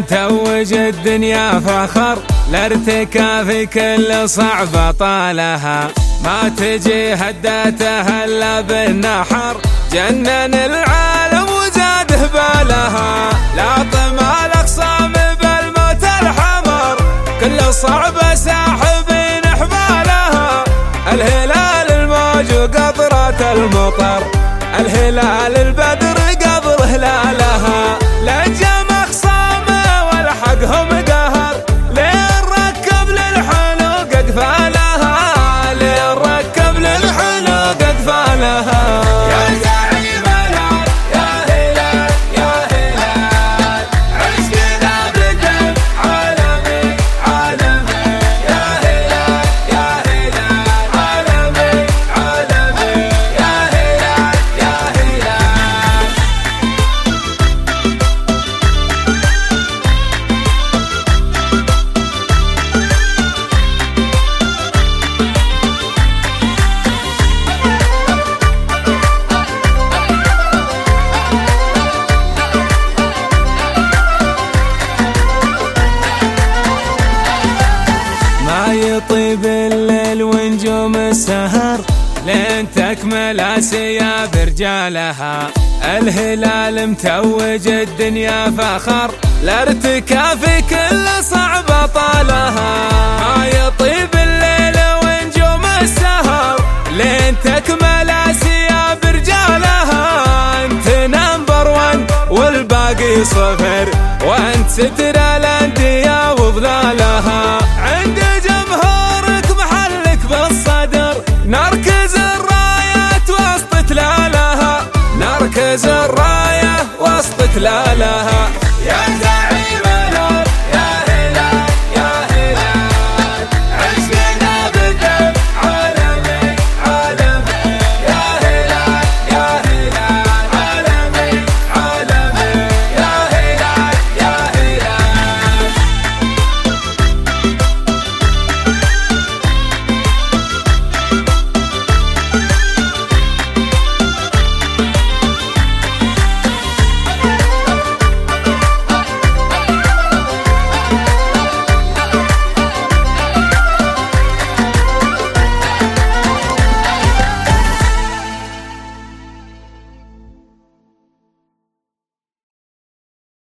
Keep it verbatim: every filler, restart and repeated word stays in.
متوج الدنيا فخر، لارتكاف كل صعبة طالها، ما تجي هداتها الا بالنحر، جنن العالم وزاده بالها، لا طمع الاخصام بالموت الحمر، كل صعبة ساحبين حبالها، الهلال الموج وقطرة المطر، الهلال البدر قبل هلالها، لجم اخصامه والحقهم قهر، لين ركب للحلوق اقفالها، لين ركب للحلوق اقفالها. يا زعيم الهلال يا هلال يا هلال، عشقنا بدم عالمي عالمي، يا هلال يا هلال عالمي عالمي، يا هلال يا هلال. ما يطيب الليل ونجوم السهر، لين تكمل آسيا برجالها، الهلال متوج الدنيا فخر، لارتكاف كل صعبة طالها، ما يطيب الليل ونجوم السهر، لين تكمل آسيا برجالها، انت نمبر ون والباقي صفر، وانت ستر الاندية وظلالها، عند جمهورك محلك بالصدر، نركز الرايات وسط تلالها، نركز الراية وسط تلالها. يا